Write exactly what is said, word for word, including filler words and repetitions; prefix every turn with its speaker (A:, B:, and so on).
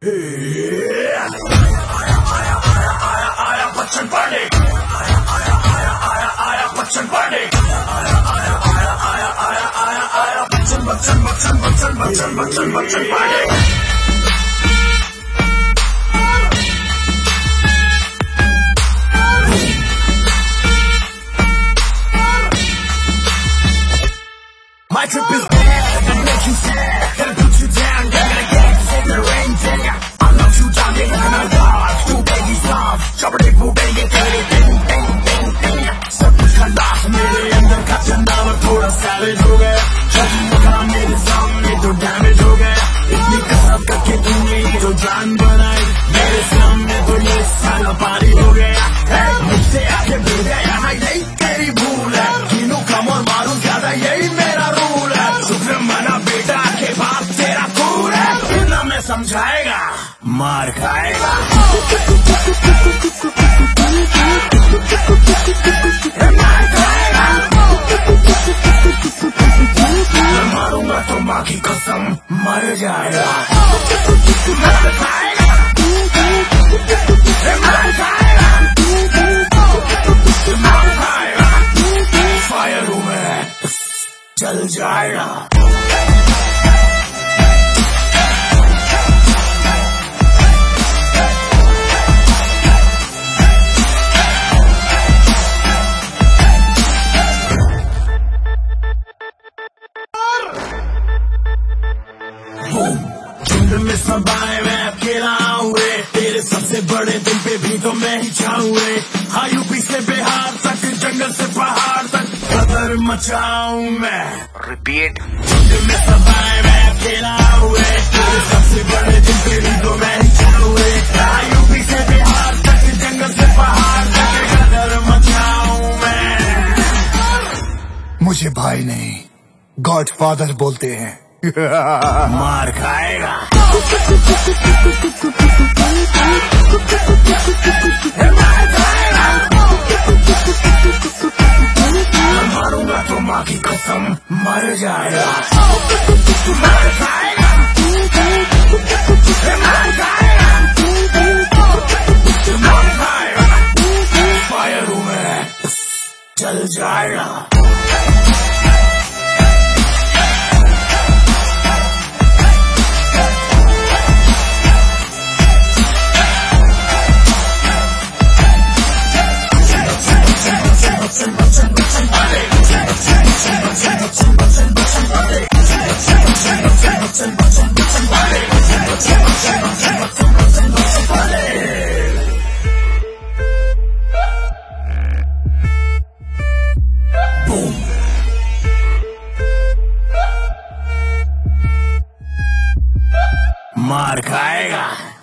A: आया आया आया आया आया बच्चन पार्टी, आया आया आया आया आया बच्चन पार्टी, आया आया आया आया आया आया आया Bachchan Bachchan Bachchan Bachchan Bachchan Bachchan Bachchan party. My trip is bad, it makes you sad. Gotta put you down, gotta get in the rain, yeah. I love you, Johnny, I'm gonna rock. You baby soft, chopper dick, boo, baby, dirty, bang, bang, bang, bang. सब कुछ खलास मेरे अंदर का चंदा में थोड़ा savage हो गया। जब का मेरे सामने तो damage हो गया। इतनी कसरत करके तूने जो जान बनाई, मेरे सामने तो ये साला पारी हो गया। मुझसे आगे बढ़ गया, यहाँ यही तेरी भूल है। तीनों कम और मारूं ज्यादा, यही मेरा रूल है। शुक्र मना बेटा के बाप तेरा खून है। इतना मैं समझाएगा, मार खाएगा। मार खाएगा। मैं मारूंगा तो माँ की कसम मर जाएगा। मार खाएगा। मार खाएगा। मार खाएगा। फायर हूँ मैं, चल जाएगा। झुंड में सब आए मैं अकेला हुए, तेरे सबसे बड़े दिल पे भी तो मैं ही छाऊंगे। हाँ यूपी से बिहार तक, जंगल से पहाड़ तक कदर मचाऊं मैं।
B: रिपीट।
A: झुंड में सब आए मैं अकेला हुए, तेरे सबसे बड़े दिल पे भी तो मैं ही छाऊंगे। हाँ यूपी से बिहार तक, जंगल से पहाड़ तक कदर मचाऊं मैं।
C: मुझे भाई नहीं, गॉड फादर बोलते हैं।
A: मार खाएगा। मार खाएगा। मैं मारूंगा तो माँ की कसम मर जाएगा। मार खाएगा। मार खाएगा। मार खाएगा। फायर हूँ मैं, चल जाएगा। मार खाएगा।